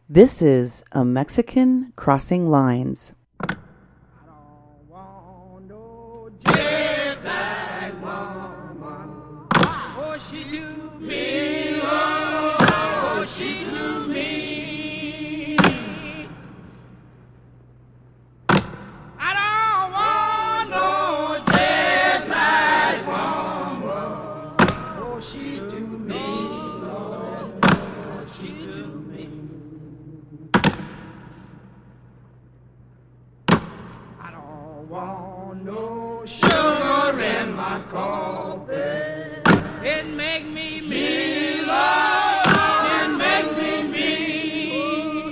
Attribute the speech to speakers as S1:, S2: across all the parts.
S1: This is a Mexican Crossing Lines.
S2: I don't want no jet black woman. Oh, she to me, oh, she to me. I don't want no jet black woman. Oh, she to me, oh, she to me. I don't want no sugar in my coffee. It make me mean, Lord. It make me mean.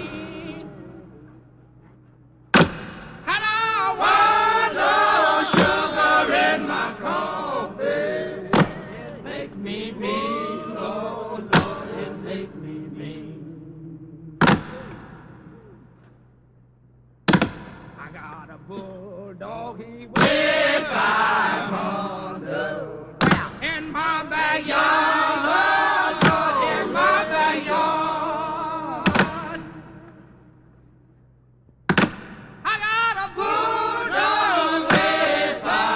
S2: I don't want no sugar in my coffee. It make me mean, Lord, Lord. It make me mean. I got a bulldog, he weighs 500. In my backyard, Lord, Lord, in my backyard. I got a bulldog, weighs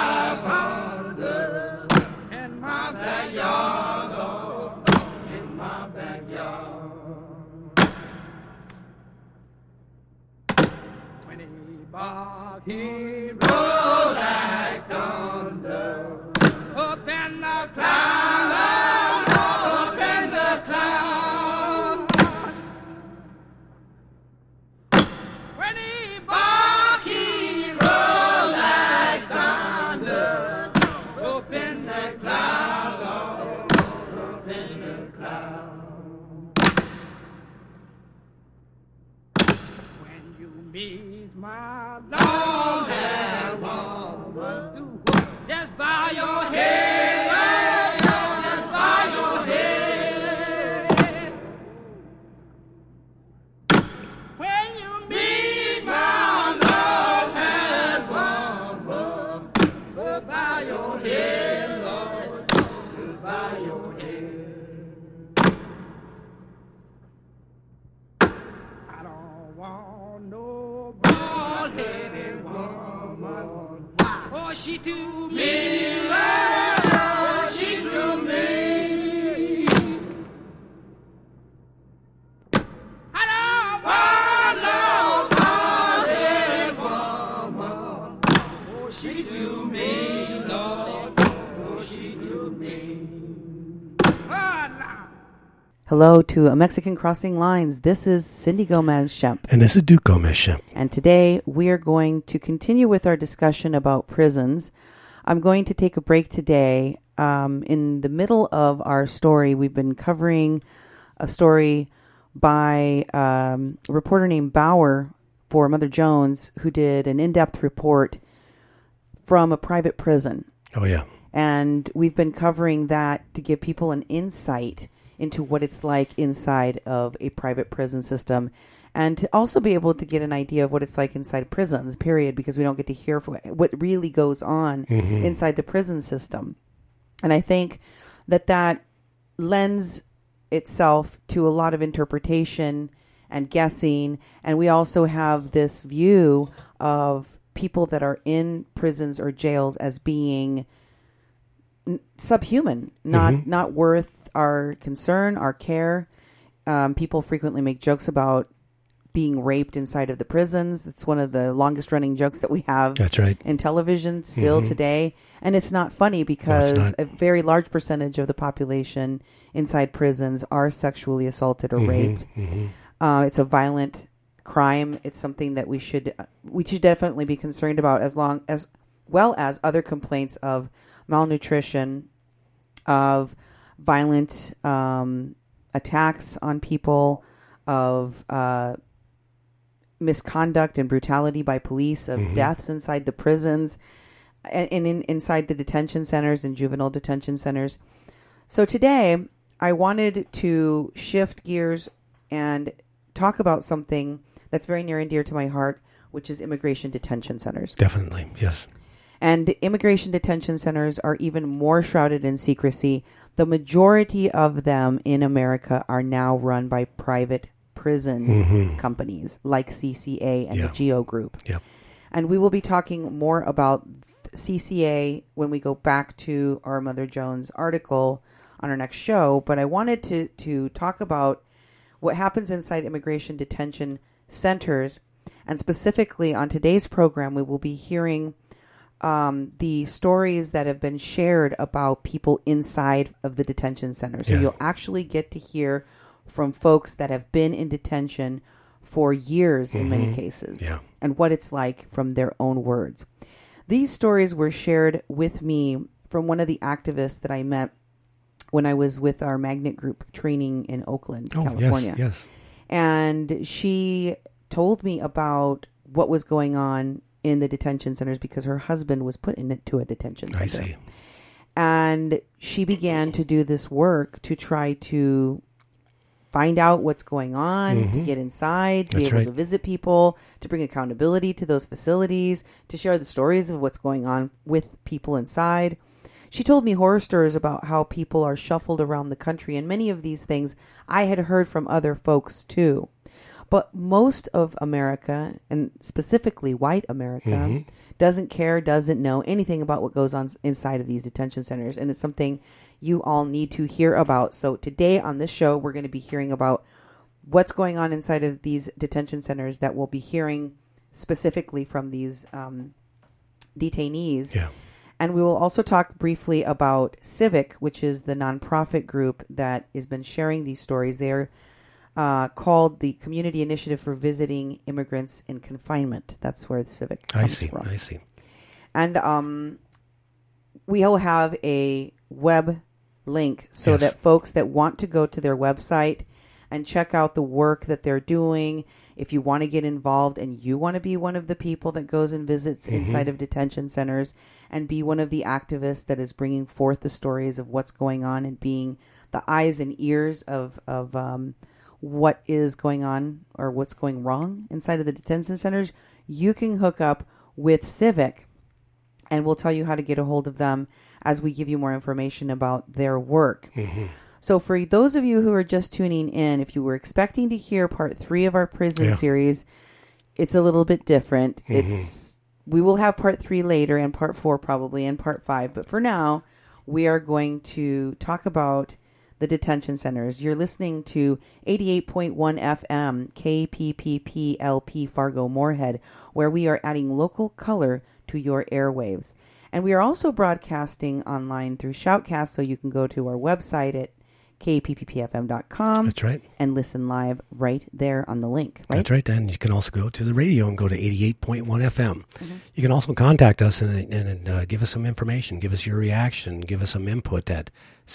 S2: 500. In my backyard, Lord, in my backyard. 20 bucks, he rolled like thunder. Up in the cloud, up in the cloud. When he bark, he roll like thunder. Up in the cloud, up in the cloud. When you meet my long-haired woman, just bow your head, just bow your head. When you meet my long-haired woman, just bow your head, Lord, just bow your head. I don't want no bald-headed woman. Oh, she to me, oh, she to me. I don't want no bald-headed woman. Oh, she to me, Lord, oh, she to me. Oh, now.
S1: Hello to a Mexican Crossing Lines. This is Cindy Gomez-Shemp.
S3: And this is Duke Gomez-Shemp.
S1: And today we are going to continue with our discussion about prisons. I'm going to take a break today. In the middle of our story, we've been covering a story by a reporter named Bauer for Mother Jones, who did an in-depth report from a private prison.
S3: Oh, yeah.
S1: And we've been covering that to give people an insight into what it's like inside of a private prison system, and to also be able to get an idea of what it's like inside prisons, period, because we don't get to hear what really goes on inside the prison system. And I think that lends itself to a lot of interpretation and guessing, and we also have this view of people that are in prisons or jails as being subhuman, not worth our concern, our care. People frequently make jokes about being raped inside of the prisons. It's one of the longest running jokes that we have.
S3: That's right.
S1: In television still today. And it's not funny because a very large percentage of the population inside prisons are sexually assaulted or raped. It's a violent crime. It's something that we should definitely be concerned about, as well as other complaints of malnutrition, of violent attacks on people, of misconduct and brutality by police, of deaths inside the prisons and inside the detention centers and juvenile detention centers. So today I wanted to shift gears and talk about something that's very near and dear to my heart, which is immigration detention centers.
S3: Definitely, yes.
S1: And immigration detention centers are even more shrouded in secrecy. The majority of them in America are now run by private prison companies like CCA and the GEO Group.
S3: Yep.
S1: And we will be talking more about CCA when we go back to our Mother Jones article on our next show. But I wanted to talk about what happens inside immigration detention centers. And specifically on today's program, we will be hearing the stories that have been shared about people inside of the detention center. So you'll actually get to hear from folks that have been in detention for years in many cases, and what it's like from their own words. These stories were shared with me from one of the activists that I met when I was with our Magnet Group training in Oakland, California.
S3: Yes.
S1: And she told me about what was going on in the detention centers because her husband was put into a detention center.
S3: I see.
S1: And she began to do this work to try to find out what's going on, to get inside, to be able to visit people, to bring accountability to those facilities, to share the stories of what's going on with people inside. She told me horror stories about how people are shuffled around the country, and many of these things I had heard from other folks too. But most of America, and specifically white America, doesn't care, doesn't know anything about what goes on inside of these detention centers. And it's something you all need to hear about. So today on this show, we're going to be hearing about what's going on inside of these detention centers that we'll be hearing specifically from these detainees.
S3: Yeah.
S1: And we will also talk briefly about Civic, which is the nonprofit group that has been sharing these stories. They're called the Community Initiative for Visiting Immigrants in Confinement. That's where the Civic comes from.
S3: I see.
S1: And we'll have a web link so that folks that want to go to their website and check out the work that they're doing, if you want to get involved and you want to be one of the people that goes and visits inside of detention centers and be one of the activists that is bringing forth the stories of what's going on and being the eyes and ears of what is going on or what's going wrong inside of the detention centers, you can hook up with Civic, and we'll tell you how to get a hold of them as we give you more information about their work. So for those of you who are just tuning in, if you were expecting to hear part 3 of our prison series, it's a little bit different. We will have part 3 later and part 4 probably and part 5. But for now, we are going to talk about the detention centers. You're listening to 88.1 FM KPPP-LP Fargo Moorhead, where we are adding local color to your airwaves. And we are also broadcasting online through Shoutcast, so you can go to our website at kpppfm.com.
S3: That's right.
S1: And listen live right there on the link, right?
S3: That's right. And you can also go to the radio and go to 88.1 FM. You can also contact us and give us some information, give us your reaction, give us some input at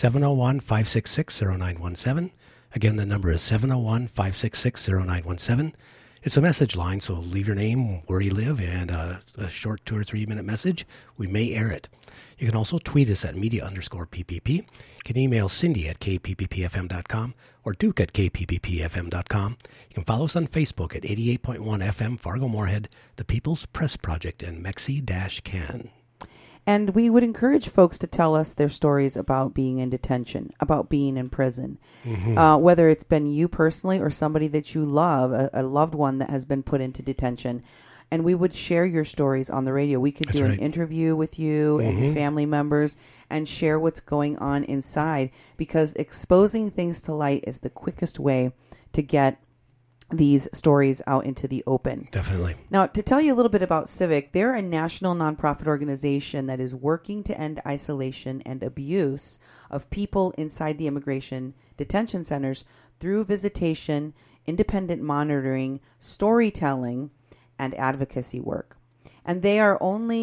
S3: 701-566-0917. Again, the number is 701-566-0917. It's a message line, so leave your name, where you live, and a short 2 or 3 minute message. We may air it. You can also tweet us at media_PPP. You can email Cindy at kpppfm.com or Duke at kpppfm.com. You can follow us on Facebook at 88.1 FM Fargo Moorhead, the People's Press Project, and Mexi-Can.
S1: And we would encourage folks to tell us their stories about being in detention, about being in prison, whether it's been you personally or somebody that you love, a loved one that has been put into detention. And we would share your stories on the radio. We could do an interview with you and your family members and share what's going on inside, because exposing things to light is the quickest way to get these stories out into the open.
S3: Definitely.
S1: Now, to tell you a little bit about Civic, they're a national nonprofit organization that is working to end isolation and abuse of people inside the immigration detention centers through visitation, independent monitoring, storytelling, and advocacy work. And they're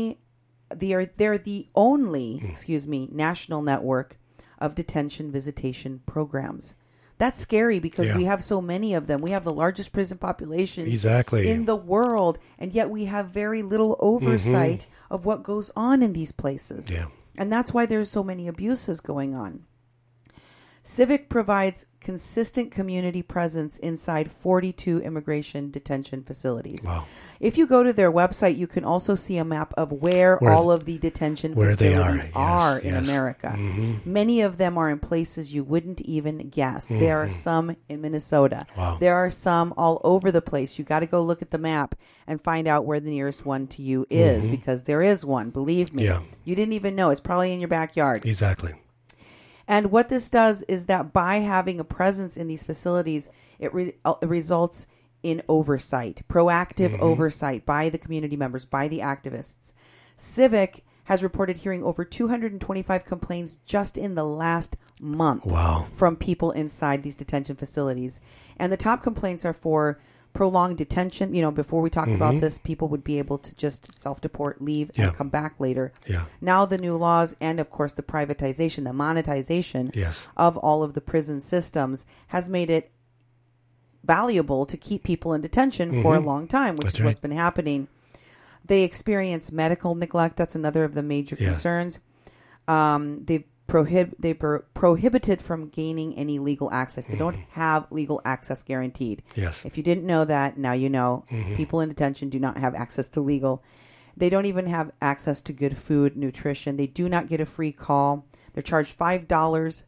S1: the only national network of detention visitation programs. That's scary because we have so many of them. We have the largest prison population in the world, and yet we have very little oversight of what goes on in these places. And that's why there's so many abuses going on. Civic provides consistent community presence inside 42 immigration detention facilities.
S3: Wow.
S1: If you go to their website, you can also see a map of where all of the detention facilities are in America.
S3: Mm-hmm.
S1: Many of them are in places you wouldn't even guess. Mm-hmm. There are some in Minnesota.
S3: Wow.
S1: There are some all over the place. You got to go look at the map and find out where the nearest one to you is,
S3: Mm-hmm.
S1: because there is one. Believe me.
S3: Yeah.
S1: You didn't even know. It's probably in your backyard.
S3: Exactly.
S1: And what this does is that by having a presence in these facilities, it results in oversight, proactive
S3: Mm-hmm.
S1: oversight by the community members, by the activists. Civic has reported hearing over 225 complaints just in the last month.
S3: Wow.
S1: From people inside these detention facilities. And the top complaints are for prolonged detention. You know, before we talked about this, people would be able to just self-deport, leave, and come back later.
S3: Yeah.
S1: Now the new laws and, of course, the privatization, the monetization of all of the prison systems has made it valuable to keep people in detention for a long time, which is what's been happening. They experience medical neglect. That's another of the major concerns. They're prohibited from gaining any legal access. They don't have legal access guaranteed.
S3: Yes.
S1: If you didn't know that, now you know. People in detention do not have access to legal. They don't even have access to good food, nutrition. They do not get a free call. They're charged $5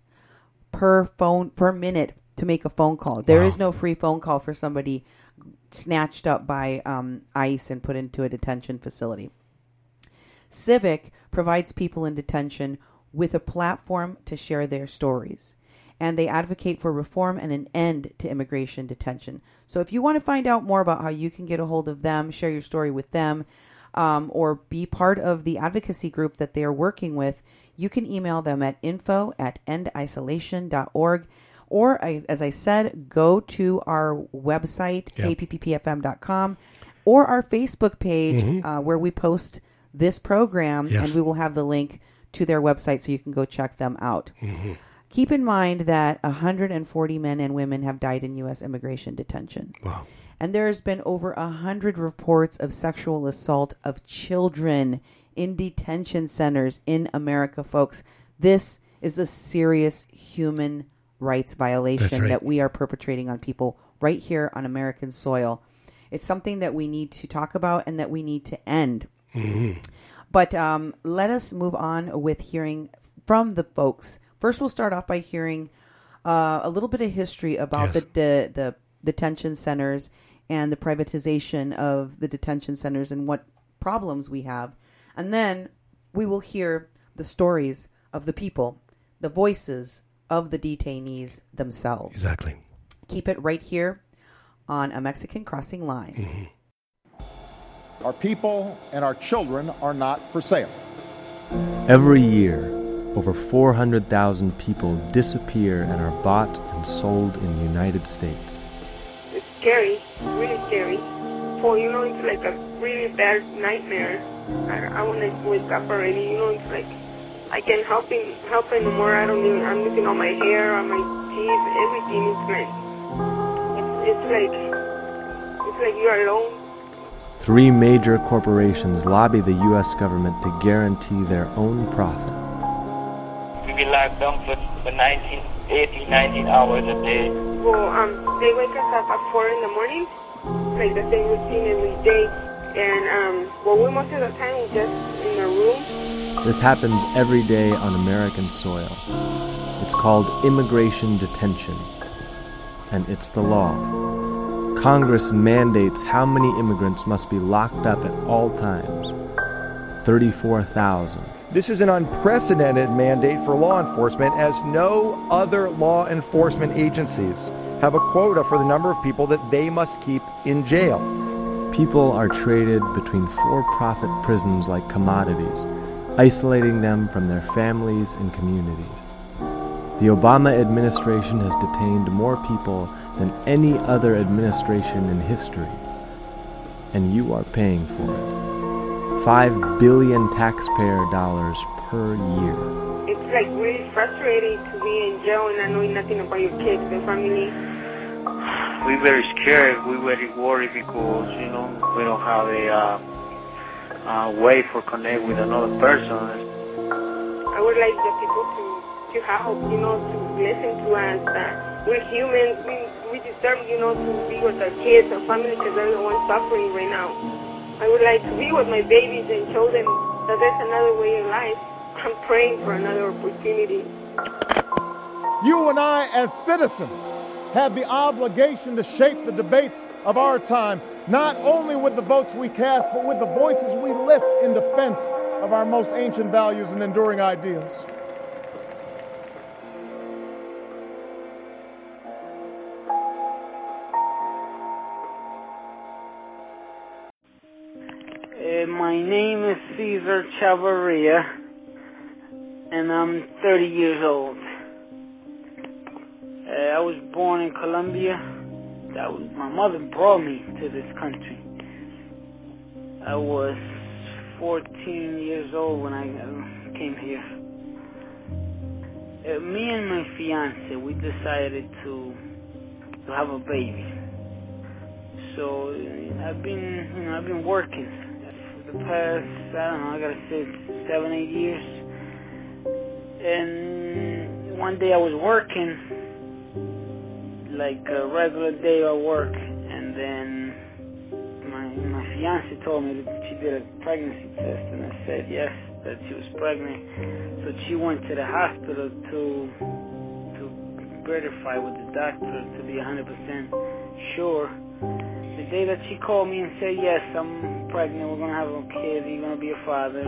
S1: per minute to make a phone call. There is no free phone call for somebody snatched up by ICE and put into a detention facility. Civic provides people in detention with a platform to share their stories, and they advocate for reform and an end to immigration detention. So if you want to find out more about how you can get a hold of them, share your story with them, or be part of the advocacy group that they are working with, you can email them at info@endisolation.org. Or, as I said, go to our website, kpppfm.com, or our Facebook page where we post this program, and we will have the link to their website so you can go check them out. Keep in mind that 140 men and women have died in U.S. immigration detention.
S3: Wow.
S1: And there's been over 100 reports of sexual assault of children in detention centers in America, folks. This is a serious human rights violation that we are perpetrating on people right here on American soil. It's something that we need to talk about and that we need to end. But let us move on with hearing from the folks. First, we'll start off by hearing a little bit of history about the detention centers and the privatization of the detention centers and what problems we have. And then we will hear the stories of the people, the voices of the detainees themselves.
S3: Exactly.
S1: Keep it right here on A Mexican Crossing Lines.
S4: Our people and our children are not for sale.
S5: Every year, over 400,000 people disappear and are bought and sold in the United States.
S6: It's scary, really scary. It's like a really bad nightmare. I want to wake up already. It's like I can't help anymore. I'm losing all my hair, all my teeth, everything. It's like you're alone.
S5: 3 major corporations lobby the U.S. government to guarantee their own profit.
S7: We've been locked down for 18, 19 hours a day.
S6: Well, they wake us up at 4 in the morning, like the same routine every day. And, we most of the time we're just in a room.
S5: This happens every day on American soil. It's called immigration detention, and it's the law. Congress mandates how many immigrants must be locked up at all times. 34,000.
S4: This is an unprecedented mandate for law enforcement, as no other law enforcement agencies have a quota for the number of people that they must keep in jail.
S5: People are traded between for-profit prisons like commodities, isolating them from their families and communities. The Obama administration has detained more people than any other administration in history, and you are paying for it. $5 billion taxpayer dollars per year.
S6: It's like really frustrating to be in jail and not knowing nothing about your kids and family.
S7: We're very scared. We're very worried because, we don't have a way for connect with another person.
S6: I would like the people to help, you know, to listen to us, that we're humans, we deserve, you know, to be with our kids, our family, because they're the ones suffering right now. I would like to be with my babies and show them that there's another way of life. I'm praying for another opportunity.
S8: You and I, as citizens, have the obligation to shape the debates of our time, not only with the votes we cast, but with the voices we lift in defense of our most ancient values and enduring ideals.
S9: My name is Cesar Chavarria, and I'm 30 years old. I was born in Colombia. My mother brought me to this country. I was 14 years old when I came here. Me and my fiance, we decided to have a baby. So I've been working for the past, I gotta say 7-8 years. And one day I was working like a regular day at work, and then my fiance told me that she did a pregnancy test, and I said yes, that she was pregnant. So she went to the hospital to verify with the doctor to be 100% sure. The day that she called me and said yes, I'm pregnant, we're gonna have a kid, you're gonna be a father,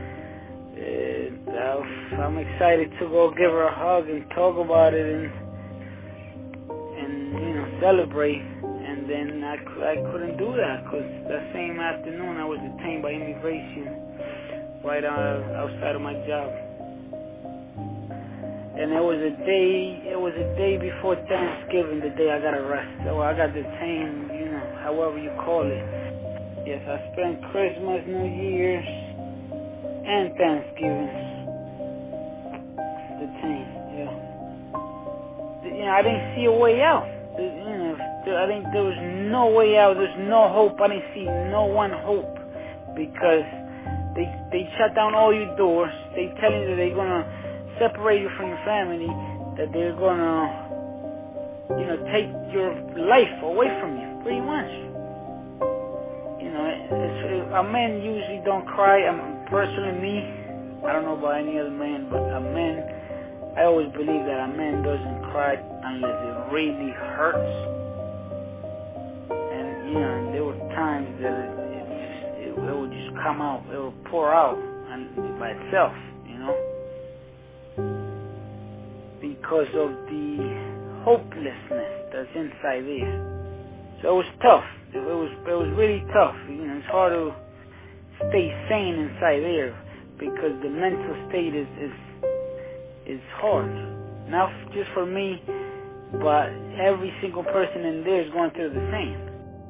S9: I'm excited to go give her a hug and talk about it and celebrate. And then I couldn't do that because that same afternoon I was detained by immigration right outside of my job. And it was a day before Thanksgiving, the day I got arrested. So I got detained, however you call it. Yes, I spent Christmas, New Year's, and Thanksgiving detained. Yeah. I didn't see a way out. I think there was no way out. There's no hope. I didn't see no one hope because they shut down all your doors. They tell you that they're gonna separate you from your family, that they're gonna, take your life away from you, pretty much. A man usually don't cry. Personally, me, I don't know about any other man, but a man, I always believe that a man doesn't cry unless it really hurts. And there were times that it would just come out, it would pour out by itself, because of the hopelessness that's inside there. So it was tough. It was really tough. It's hard to stay sane inside there because the mental state is hard. Not just for me, but every single person in there is going through the same.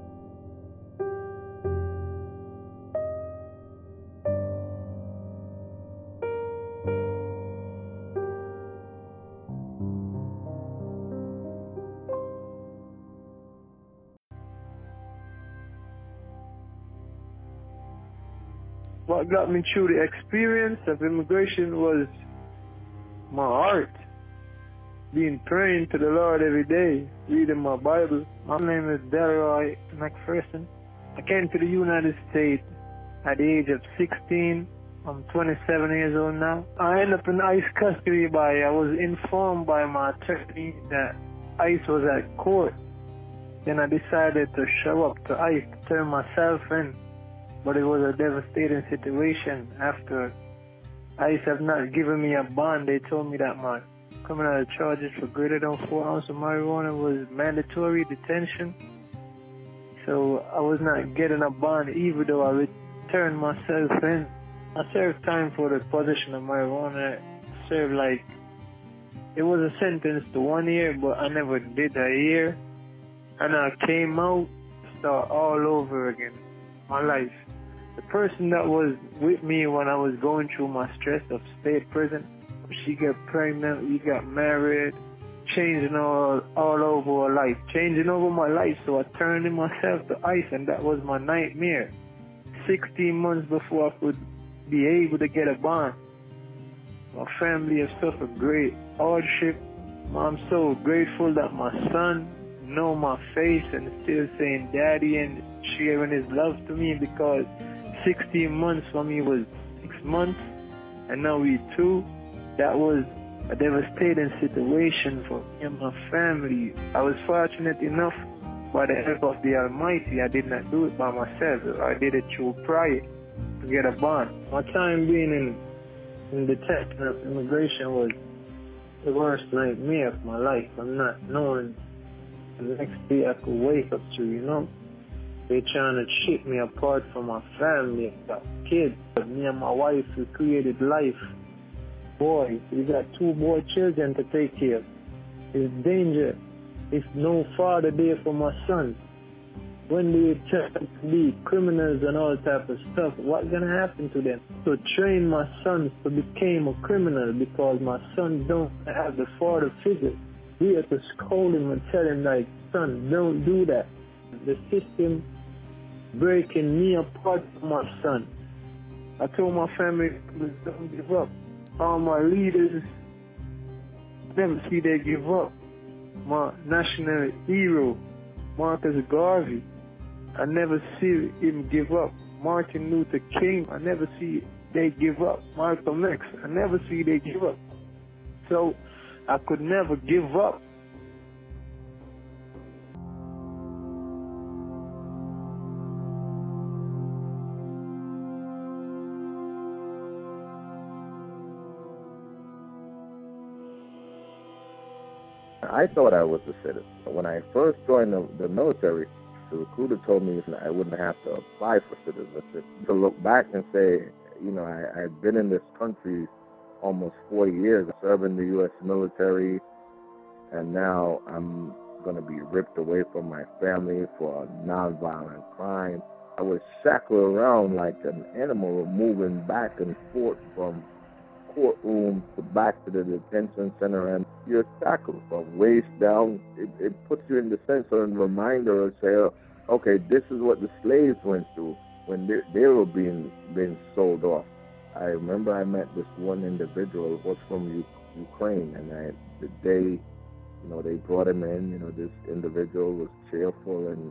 S10: What got me through the experience of immigration was my heart. Being praying to the Lord every day, reading my Bible. My name is Delroy McPherson. I came to the United States at the age of 16. I'm 27 years old now. I ended up in ICE custody I was informed by my attorney that ICE was at court. Then I decided to show up to ICE to turn myself in. But it was a devastating situation after ICE have not given me a bond. They told me that my criminal charges for greater than 4 ounces of marijuana was mandatory detention. So I was not getting a bond even though I returned myself in. I served time for the possession of marijuana. It was a sentence to 1 year, but I never did a year. And I came out, start all over again, my life. The person that was with me when I was going through my stress of state prison, she got pregnant, we got married, changing all over her life, changing over my life. So I turned in myself to ICE, and that was my nightmare. 16 months before I could be able to get a bond. My family has suffered great hardship. I'm so grateful that my son know my face and still saying daddy and sharing his love to me, because 16 months for me was 6 months and now we 2. That was a devastating situation for me and my family. I was fortunate enough, by the help of the Almighty, I did not do it by myself. I did it through prayer to get a bond. My time being in detention of immigration was the worst nightmare of my life. I'm not knowing the next day I could wake up to, you know. They trying to chip me apart from my family. I got kids. Me and my wife, we created life. Boys, we got 2 boy children to take care of. It's danger. It's no father there for my son. When they turn to be criminals and all type of stuff, what's gonna happen to them? To train my son to become a criminal because my son don't have the father figure. We have to scold him and tell him, like, son, don't do that. The system breaking me apart from my son. I told my family, don't give up. All my leaders, never see they give up. My national hero, Marcus Garvey, I never see him give up. Martin Luther King, I never see they give up. Malcolm X, I never see they give up. So I could never give up.
S11: I thought I was a citizen. When I first joined the military, the recruiter told me I wouldn't have to apply for citizenship. To look back and say, you know, I've been in this country almost 40 years, serving the U.S. military, and now I'm going to be ripped away from my family for a nonviolent crime. I was shackled around like an animal, moving back and forth from courtroom to back to the detention center, and you're shackled from waist down. It puts you in the sense of a reminder of say, okay, this is what the slaves went through when they were being sold off. I remember I met this one individual who was from Ukraine, and the day, you know, they brought him in, you know, this individual was cheerful, and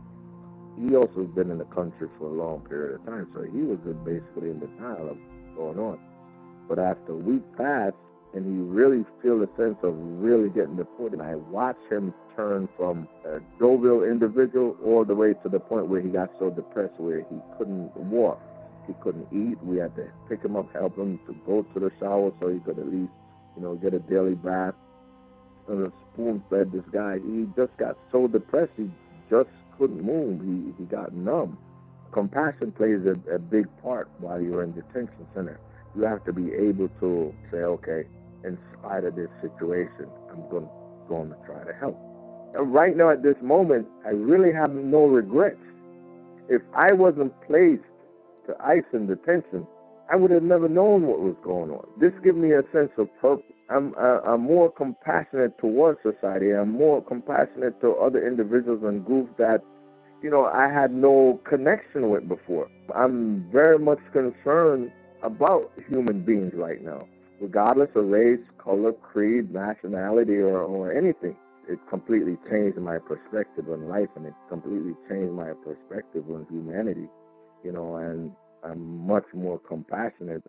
S11: he also has been in the country for a long period of time, so he was basically in denial of what's going on. But after a week passed, and he really feel a sense of really getting deported, and I watched him turn from a jovial individual all the way to the point where he got so depressed where he couldn't walk, he couldn't eat. We had to pick him up, help him to go to the shower so he could at least, you know, get a daily bath. And a spoon-fed this guy. He just got so depressed, he just couldn't move. He got numb. Compassion plays a big part while you're in detention center. You have to be able to say, okay, in spite of this situation, I'm going to try to help. And right now at this moment, I really have no regrets. If I wasn't placed to ICE in detention, I would have never known what was going on. This gives me a sense of purpose. I'm more compassionate towards society. I'm more compassionate to other individuals and groups that, you know, I had no connection with before. I'm very much concerned about human beings right now, regardless of race, color, creed, nationality, or anything. It completely changed my perspective on life, and it completely changed my perspective on humanity, you know, and I'm much more compassionate.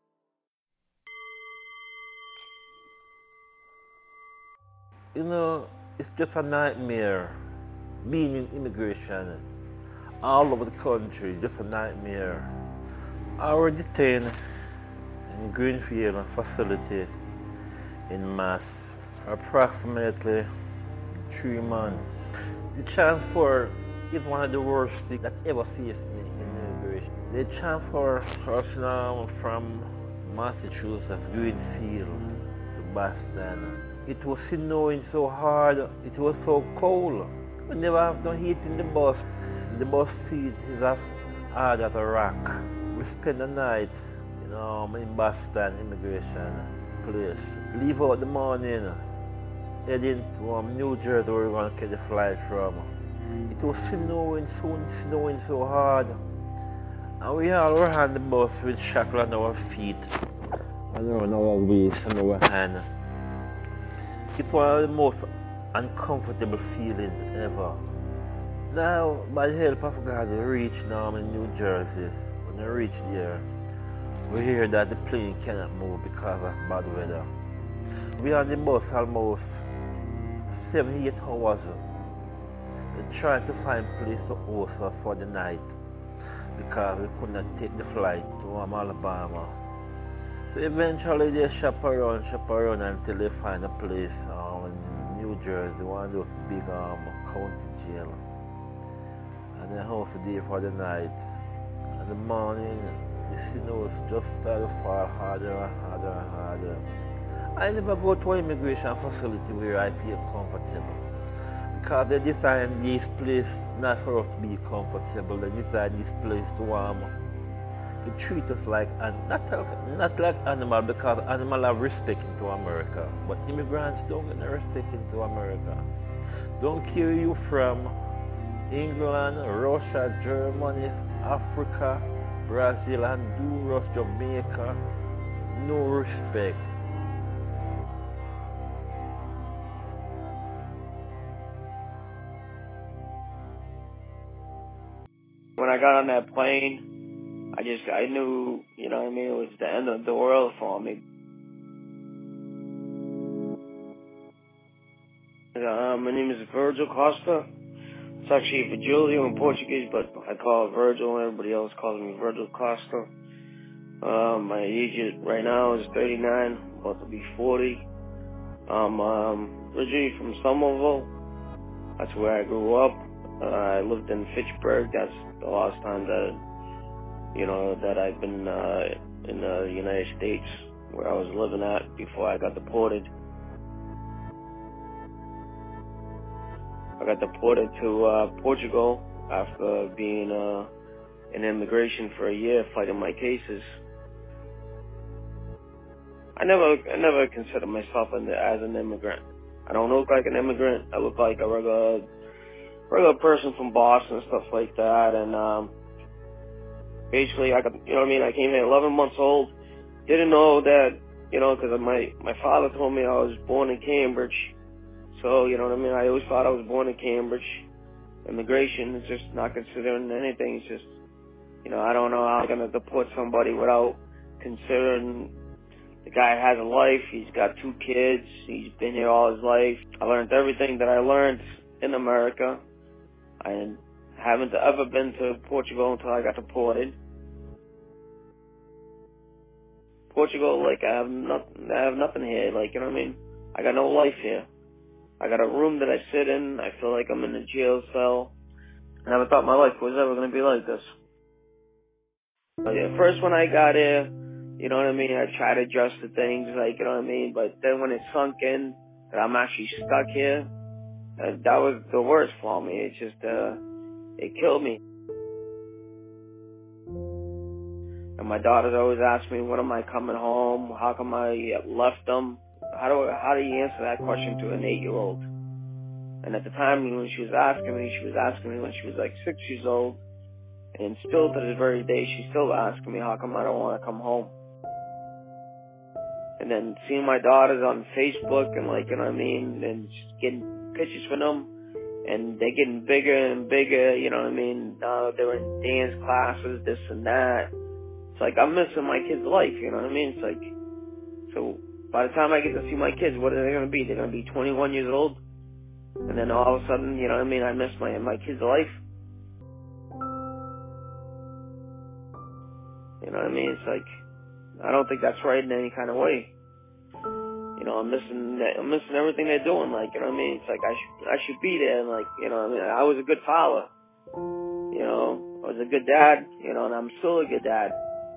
S12: You know, it's just a nightmare being in immigration all over the country, just a nightmare. I was detained in Greenfield facility in Mass approximately 3 months. The transfer is one of the worst things that ever faced me in immigration. They transfer us now from Massachusetts, Greenfield to Boston. It was snowing so hard, it was so cold. We never have no heat in the bus. The bus seat is as hard as a rock. We spend the night, you know, in Boston immigration place. Leave out the morning, heading to New Jersey where we're going to catch the flight from. It was snowing so hard. And we all were on the bus with shackles on our feet. run our waist and our hand. It's one of the most uncomfortable feelings ever. Now, by the help of God, we reach now in New Jersey. When we reach there, we hear that the plane cannot move because of bad weather. We are on the bus almost 7-8 hours. They're trying to find a place to host us for the night because we could not take the flight to Alabama. So eventually they shop around until they find a place in New Jersey, one of those big county jail. And they hosted there for the night. And the morning, the snow just started to fall harder and harder and harder. I never go to an immigration facility where I feel comfortable. Because they designed this place not for us to be comfortable, they designed this place to they treat us like, not like animals, because animals have respect into America. But immigrants don't get no respect into America. Don't care you from England, Russia, Germany, Africa, Brazil, Honduras, Jamaica. No respect.
S13: When I got on that plane, I knew, you know what I mean, it was the end of the world for me. My name is Virgil Costa. It's actually Virgilio in Portuguese, but I call it Virgil, and everybody else calls me Virgil Costa. My age right now is 39, about to be 40. I'm originally from Somerville. That's where I grew up. I lived in Fitchburg. That's the last time that I've been in the United States, where I was living at before I got deported. I got deported to Portugal after being in immigration for a year, fighting my cases. I never considered myself as an immigrant. I don't look like an immigrant. I look like a regular person from Boston and stuff like that. And basically, I came here 11 months old. Didn't know that, because my father told me I was born in Cambridge. So, I always thought I was born in Cambridge. Immigration is just not considering anything. It's just, I don't know how I'm going to deport somebody without considering the guy has a life. He's got 2 kids. He's been here all his life. I learned everything that I learned in America. I haven't ever been to Portugal until I got deported. Portugal, I have nothing here, I got no life here. I got a room that I sit in. I feel like I'm in a jail cell. I never thought my life was ever going to be like this. But first when I got here, I tried to adjust to things, but then when it sunk in that I'm actually stuck here, that was the worst for me. It's just, it killed me. And my daughters always ask me, when am I coming home? How come I left them? How do you answer that question to an 8-year-old? And at the time when she was asking me when she was like 6 years old. And still to this very day, she's still asking me how come I don't want to come home. And then seeing my daughters on Facebook and and just getting pictures from them. And they're getting bigger and bigger, Now they're in dance classes, this and that. It's like I'm missing my kids' life, It's like, so by the time I get to see my kids, what are they going to be? They're going to be 21 years old. And then all of a sudden, I miss my kids' life. It's like, I don't think that's right in any kind of way. I'm missing everything they're doing, It's like I should be there, and I was a good father. I was a good dad, and I'm still a good dad.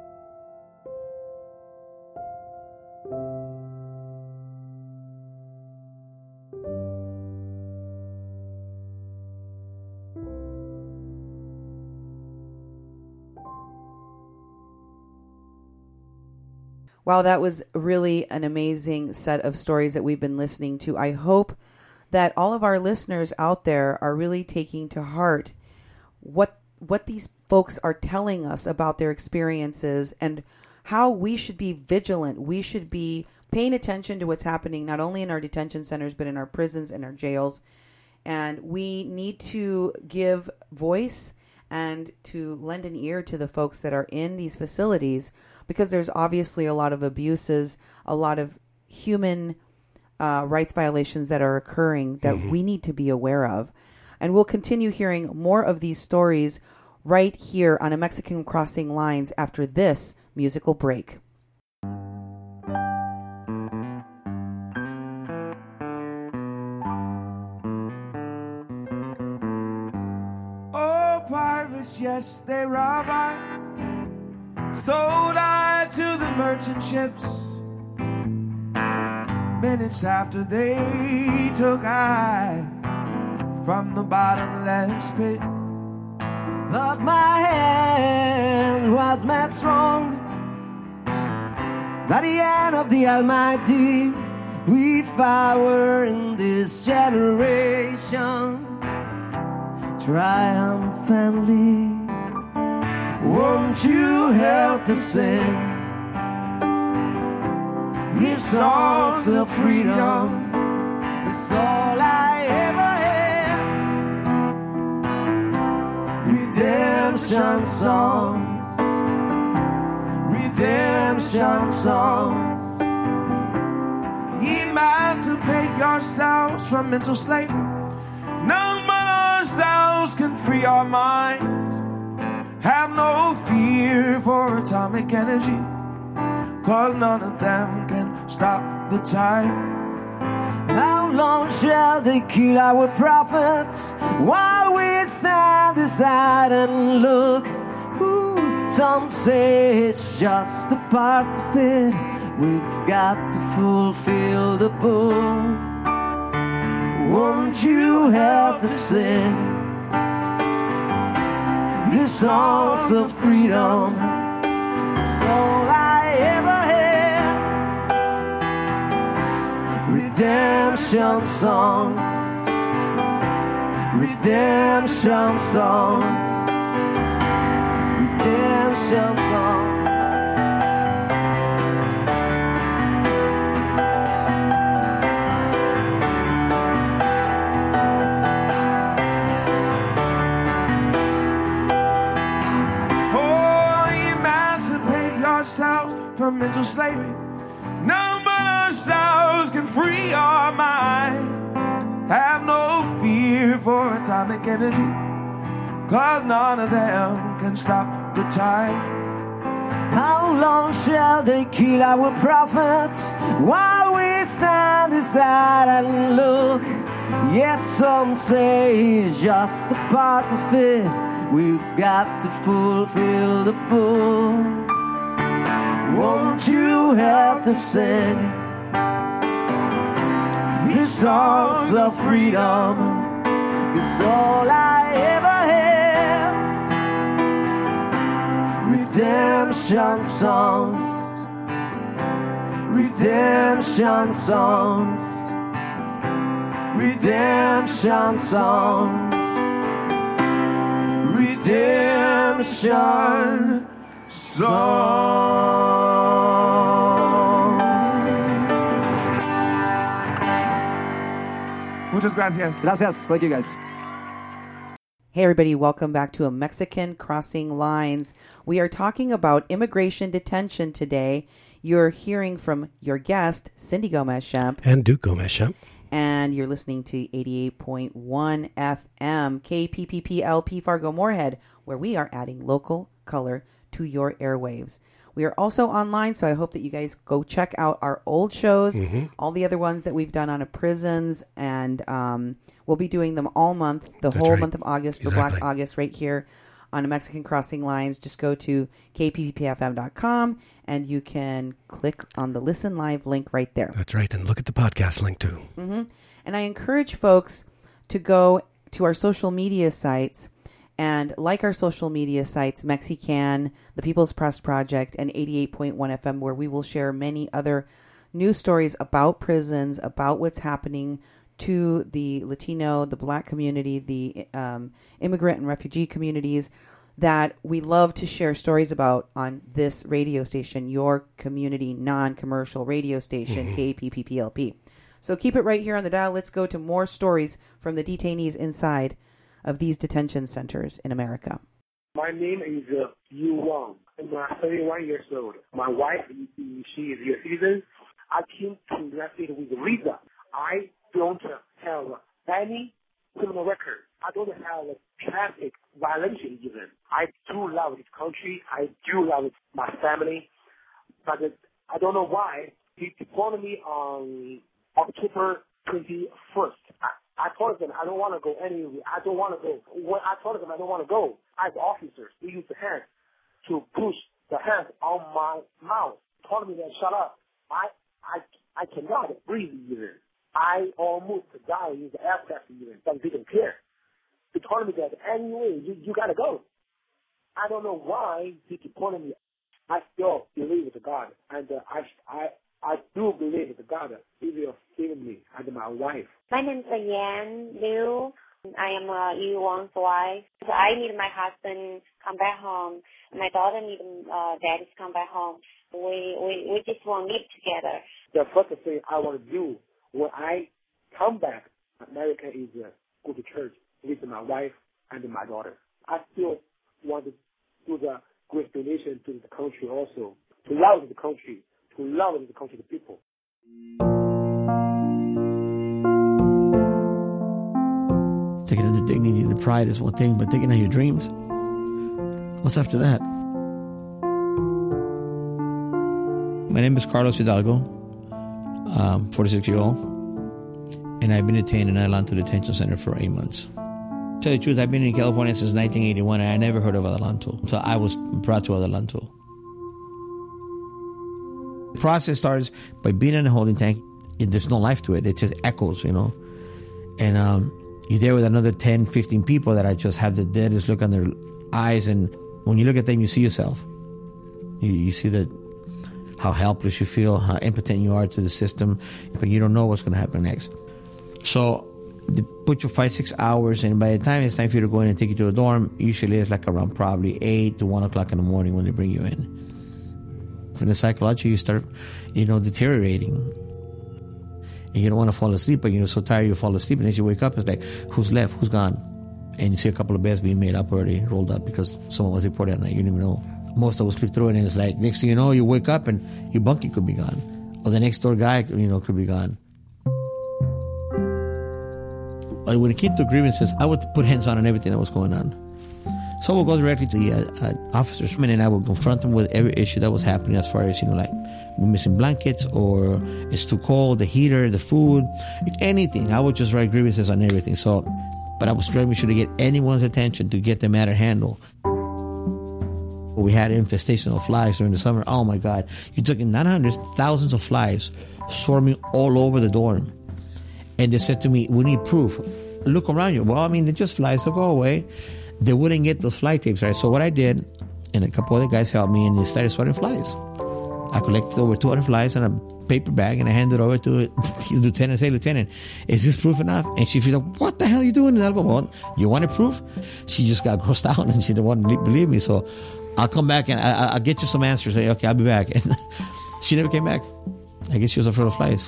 S1: Wow, that was really an amazing set of stories that we've been listening to. I hope that all of our listeners out there are really taking to heart what these folks are telling us about their experiences and how we should be vigilant. We should be paying attention to what's happening, not only in our detention centers, but in our prisons and our jails. And we need to give voice and to lend an ear to the folks that are in these facilities, because there's obviously a lot of abuses, a lot of human rights violations that are occurring that we need to be aware of. And we'll continue hearing more of these stories right here on A Mexican Crossing Lines after this musical break.
S2: Oh, pirates, yes, they rob I, sold I to the merchant ships. Minutes after they took I from the bottomless pit. But my hand was made strong by the hand of the Almighty. We power in this generation triumphantly. Won't you help to sing these songs of freedom? It's all I ever had. Redemption songs, redemption songs. Emancipate yourselves from mental slavery. None but ourselves can free our minds. Have no fear for atomic energy, 'cause none of them can stop the tide. How long shall they kill our prophets while we stand aside and look? Ooh, some say it's just a part of it. We've got to fulfill the book. Won't you help to sing these songs of freedom? It's all I ever had. Redemption songs, redemption songs, redemption songs. From mental slavery, none but ourselves can free our mind. Have no fear for atomic energy, 'cause none of them can stop the tide. How long shall they kill our prophets while we stand aside and look? Yes, some say it's just a part of it. We've got to fulfill the book. Won't you help to sing these songs of freedom? It's all I ever had. Redemption songs, redemption songs, redemption songs, redemption songs. Muchas gracias.
S14: Gracias. Thank you, guys.
S1: Hey, everybody. Welcome back to A Mexican Crossing Lines. We are talking about immigration detention today. You're hearing from your guest, Cindy Gomez-Schempp.
S3: And Duke Gomez-Schempp.
S1: And you're listening to 88.1 FM, KPPP-LP Fargo-Moorhead, where we are adding local color to your airwaves. We are also online, so I hope that you guys go check out our old shows, all the other ones that we've done on prisons, and we'll be doing them all month, the whole month of August, for Black August, right here on A Mexican Crossing Lines. Just go to kppfm.com, and you can click on the Listen Live link right there.
S3: That's right, and look at the podcast link, too.
S1: And I encourage folks to go to our social media sites and like our social media sites, Mexican, the People's Press Project, and 88.1 FM, where we will share many other news stories about prisons, about what's happening to the Latino, the Black community, the immigrant and refugee communities, that we love to share stories about on this radio station, your community non-commercial radio station, KPPPLP. So keep it right here on the dial. Let's go to more stories from the detainees inside of these detention centers in America.
S14: My name is Yu Wang. I'm 31 years old. My wife, she is a citizen. I came to the United States with a visa. I don't have any criminal record. I don't have traffic violation even. I do love this country. I do love my family. But I don't know why they deported me on October 21st. I told them I don't want to go anywhere. I don't want to go. When I told them I don't want to go, as officers, they used the hand to push the hand on my mouth, told me that shut up. I cannot breathe even. I almost died in the aircraft even, but they didn't care. They told me that anyway, you got to go. I don't know why they deported me. I still believe in God, and I do believe that God will save me and my wife.
S15: My name is Yan Liu. I am Yu Wang's wife. I need my husband come back home. My daughter needs daddy to come back home. We just want to live together.
S14: The first thing I want to do when I come back, America, is go to church with my wife and my daughter. I still want to do the great donation to the country also, to love the country, the people.
S16: Taking on their dignity and their pride is one thing, but taking on your dreams, what's after that?
S17: My name is Carlos Hidalgo, 46-year-old, and I've been detained in Adelanto Detention Center for 8 months. To tell you the truth, I've been in California since 1981, and I never heard of Adelanto, so I was brought to Adelanto. The process starts by being in a holding tank. There's no life to it. It just echoes, and you're there with another 10, 15 people that just have the deadest look on their eyes, and when you look at them, you see yourself. You see how helpless you feel, how impotent you are to the system, but you don't know what's going to happen next. So they put you 5-6 hours, and by the time it's time for you to go in and take you to a dorm, usually it's like around probably 8 to 1 o'clock in the morning when they bring you in. From the psychology, you start, deteriorating. And you don't want to fall asleep, but you're so tired you fall asleep, and as you wake up, it's like, who's left, who's gone? And you see a couple of beds being made up already, rolled up, because someone was deported at night, you didn't even know. Most of us sleep through it, and it's like, next thing you know, you wake up and your bunkie could be gone. Or the next door guy, could be gone. But when it came to grievances, I would put hands on everything that was going on. So we'll go directly to the officers, and I would confront them with every issue that was happening as far as, like we're missing blankets, or it's too cold, the heater, the food, anything. I would just write grievances on everything. So, but I was trying to make sure to get anyone's attention to get the matter handled. We had infestation of flies during the summer. Oh my God. You took in not hundreds, thousands of flies swarming all over the dorm. And they said to me, we need proof. Look around you. Well, they're just flies, they'll go away. They wouldn't get those fly tapes, right? So what I did, and a couple other guys helped me, and they started sorting flies. I collected over 200 flies in a paper bag, and I handed it over to the lieutenant and said, Lieutenant, is this proof enough? And she's like, what the hell are you doing? And I'll go, well, you want a proof? She just got grossed out, and she didn't want to believe me. So I'll come back, and I'll get you some answers. Okay, I'll be back. And she never came back. I guess she was afraid of flies.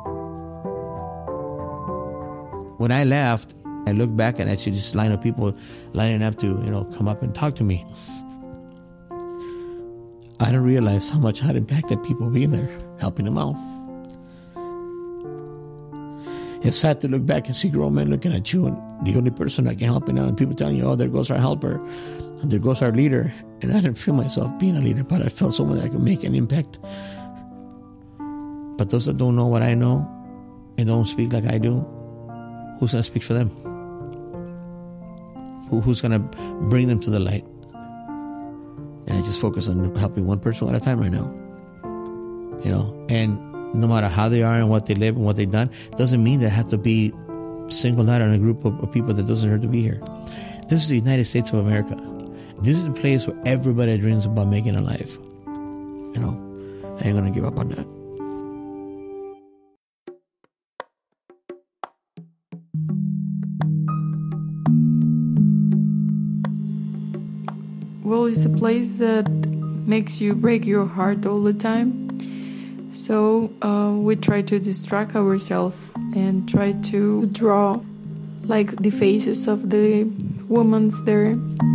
S17: When I left, I looked back and I see this line of people lining up to, come up and talk to me. I didn't realize how much I had impacted people being there, helping them out. It's sad to look back and see grown men looking at you, and the only person that can help you now, and people telling you, oh, there goes our helper, and there goes our leader. And I didn't feel myself being a leader, but I felt someone that I could make an impact. But those that don't know what I know and don't speak like I do, who's going to speak for them? Who's going to bring them to the light? And I just focus on helping one person at a time right now. And no matter how they are and what they live and what they've done, doesn't mean they have to be singled out in a group of people that doesn't hurt to be here. This is the United States of America. This is a place where everybody dreams about making a life. I ain't going to give up on that.
S18: well, it's a place that makes you break your heart all the time. So we try to distract ourselves and try to draw like the faces of the women there.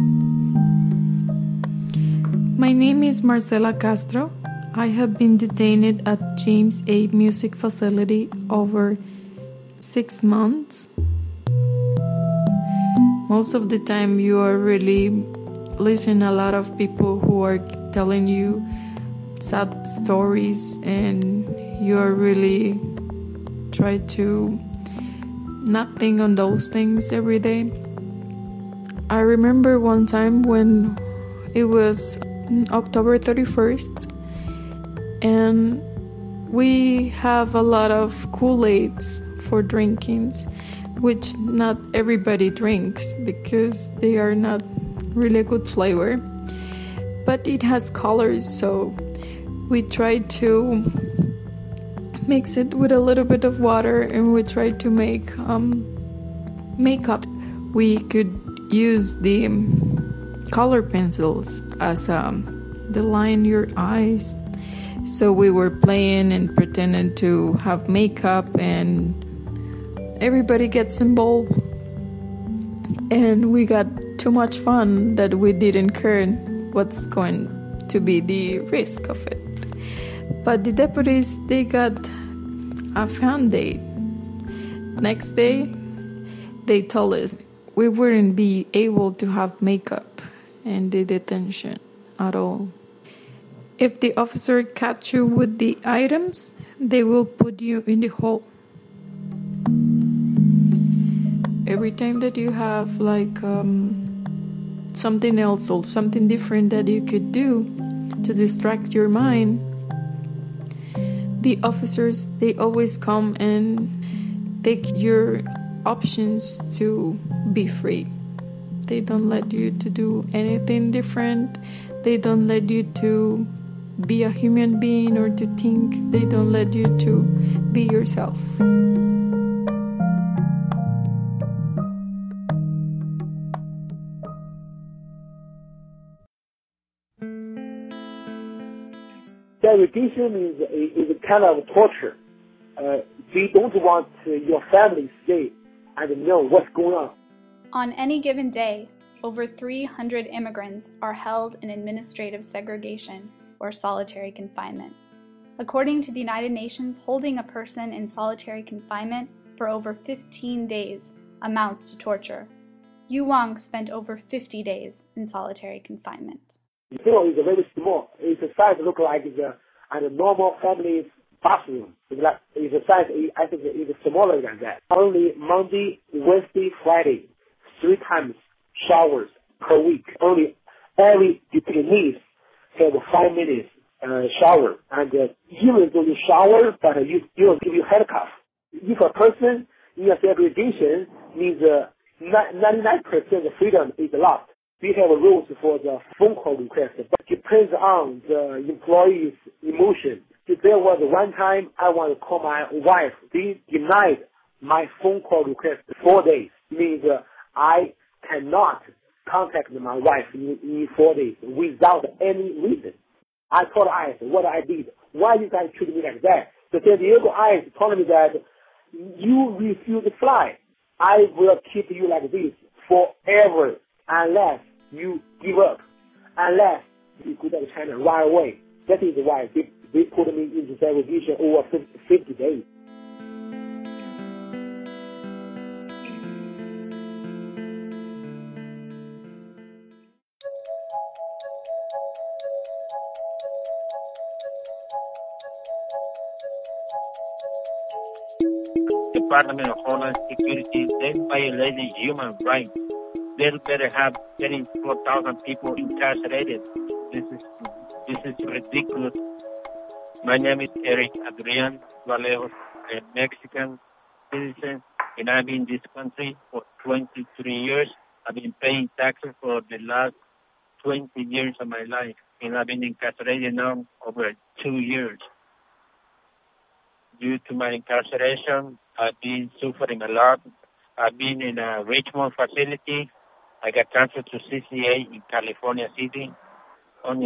S18: My name is Marcela Castro. I have been detained at James A. Music Facility over 6 months. Most of the time you are really listening a lot of people who are telling you sad stories, and you are really try to not think on those things every day. I remember one time when it was October 31st, and we have a lot of Kool-Aids for drinking, which not everybody drinks because they are not really good flavor, but it has colors, so we try to mix it with a little bit of water, and we try to make makeup. We could use the color pencils as the line your eyes. So we were playing and pretending to have makeup, and everybody gets involved. And we got too much fun that we didn't care what's going to be the risk of it. But the deputies, they got a fun day. Next day, they told us we wouldn't be able to have makeup in the detention at all. If the officer catch you with the items, they will put you in the hole. Every time that you have like something else or something different that you could do to distract your mind, the officers, they always come and take your options to be free. They don't let you to do anything different. They don't let you to be a human being or to think. They don't let you to be yourself.
S14: Segregation is a kind of torture. We don't want your family to stay and know what's going on.
S19: On any given day, over 300 immigrants are held in administrative segregation or solitary confinement. According to the United Nations, holding a person in solitary confinement for over 15 days amounts to torture. Yu Wang spent over 50 days in solitary confinement.
S14: The cell is very small. It's a size look like a normal family bathroom. It's a size, I think it's smaller than that. Only Monday, Wednesday, Friday, 3 times showers per week. Only every detainee have 5 minutes shower. And even though you shower, but you don't give you handcuff. If a person in a segregation means 99% of freedom is lost. We have rules for the phone call request, but it depends on the employee's emotion. If there was one time I want to call my wife, they denied my phone call request 4 days. Means I cannot contact my wife in 4 days without any reason. I told ICE what I did. Why you guys treat me like that? The San Diego ICE told me that you refuse to fly. I will keep you like this forever unless you give up, unless you go to China right away. That is why they put me into segregation over 50 days.
S20: Department of Homeland Security, they violating human rights. They better have 34,000 people incarcerated. This is ridiculous. My name is Eric Adrian Vallejo, a Mexican citizen, and I've been in this country for 23 years. I've been paying taxes for the last 20 years of my life, and I've been incarcerated now over 2 years. Due to my incarceration, I've been suffering a lot. I've been in a Richmond facility. I got transferred to CCA in California City. On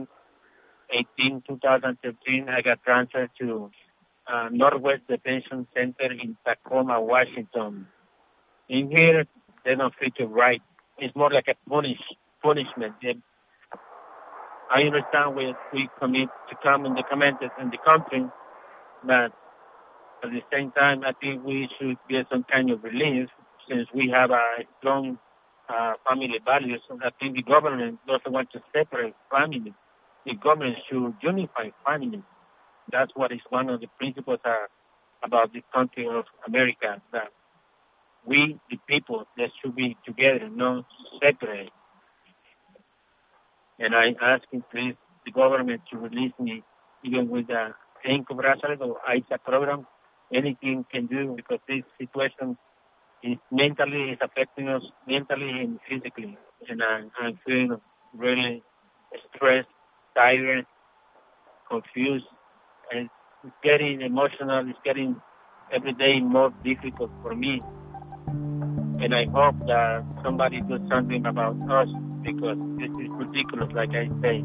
S20: 11/18/2013, I got transferred to Northwest Detention Center in Tacoma, Washington. In here, they don't treat you right. It's more like a punishment. I understand we commit to come in the country, but at the same time, I think we should get some kind of relief since we have a strong family values. I think the government doesn't want to separate families. The government should unify families. That's what is one of the principles about the country of America, that we, the people, that should be together, not separate. And I ask, please, the government to release me, even with the ANCO bracelet or ISA program, anything can do, because this situation is affecting us mentally and physically. And I'm feeling really stressed, tired, confused, and it's getting emotional. It's getting every day more difficult for me. And I hope that somebody does something about us, because this is ridiculous, like I say.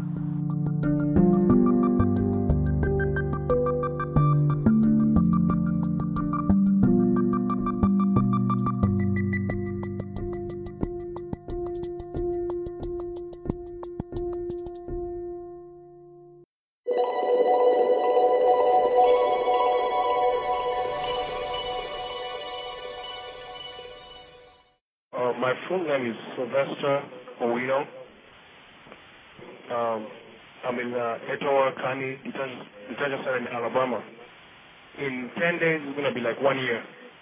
S21: My full name is Sylvester Owino. I'm in Etowah County Detention Center in Alabama. In 10 days, it's going to be like 1 year.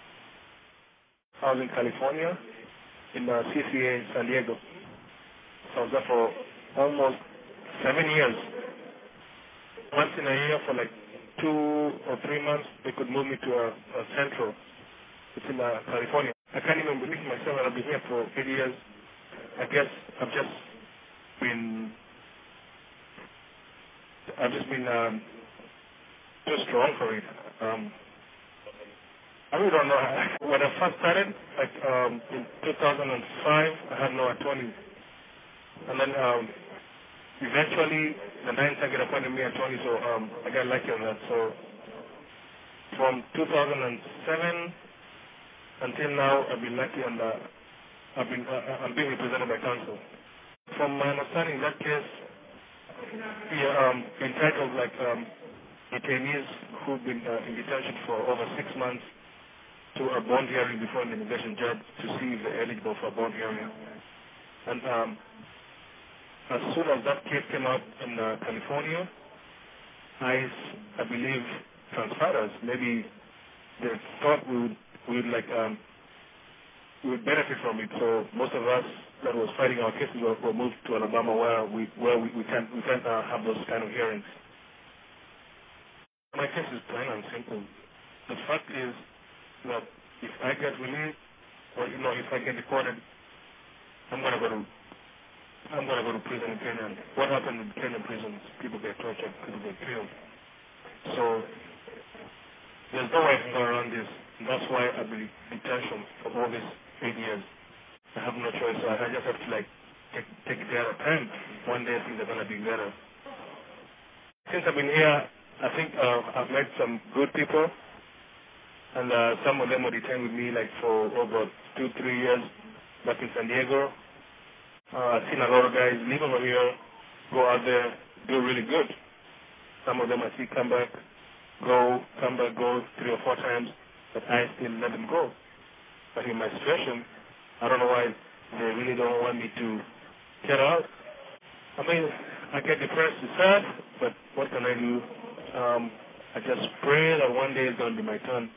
S21: I was in California, in CCA in San Diego. So I was there for almost 7 years. Once in a year for like 2 or 3 months, they could move me to a central. It's in California. I can't even believe myself that I've been here for 8 years. I guess I've just been too strong for it. I really don't know. When I first started, like in 2005, I had no attorney. And then eventually, the 9th circuit appointed me attorney, so I got lucky on that. So from 2007 until now, I've been lucky, and I'm being represented by counsel. From my understanding, that case entitled like detainees who've been in detention for over 6 months to a bond hearing before an immigration judge to see if they're eligible for a bond hearing. And as soon as that case came out in California, ICE, I believe, transferred us. Maybe they thought we would benefit from it. So most of us that was fighting our cases were moved to Alabama, where we can't have those kind of hearings. My case is plain and simple. The fact is that if I get released, or if I get deported, I'm gonna go to prison in Kenya. What happened in Kenyan prisons? People get tortured, people get killed. So there's no way I can go around this. And that's why I've been in detention for all these 8 years. I have no choice. So I just have to take it at a time. One day things are gonna be better. Since I've been here, I think I've met some good people, and some of them were detained with me like for over 2-3 years back in San Diego. I've seen a lot of guys leave over here, go out there, do really good. Some of them I see come back, go 3 or 4 times, but I still let them go. But in my situation, I don't know why they really don't want me to get out. I mean, I get depressed, it's sad, but what can I do? I just pray that one day it's going to be my turn.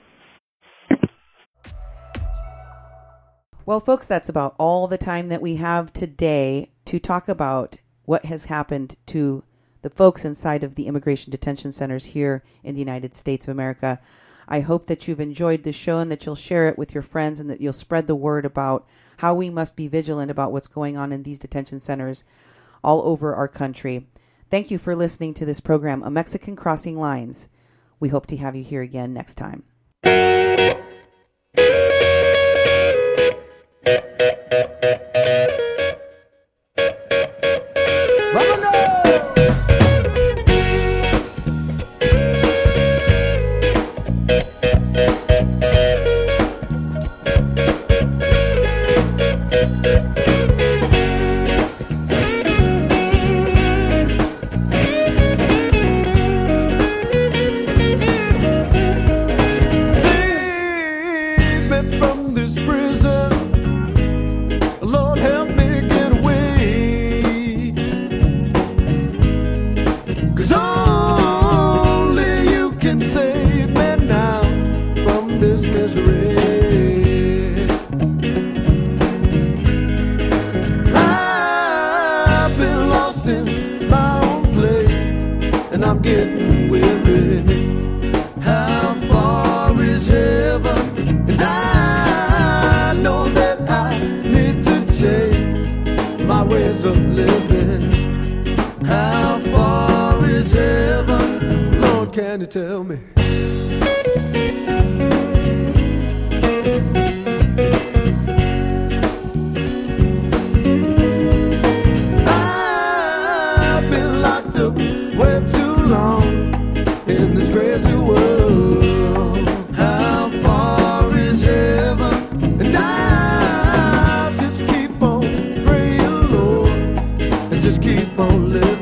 S1: Well, folks, that's about all the time that we have today to talk about what has happened to the folks inside of the immigration detention centers here in the United States of America. I hope that you've enjoyed the show and that you'll share it with your friends and that you'll spread the word about how we must be vigilant about what's going on in these detention centers all over our country. Thank you for listening to this program, A Mexican Crossing Lines. We hope to have you here again next time.
S2: my ways of living. How far is heaven? Lord, can you tell me? I've been locked up way too long in this crazy world. How far is heaven? And I just keep on praying, Lord, and just keep on living.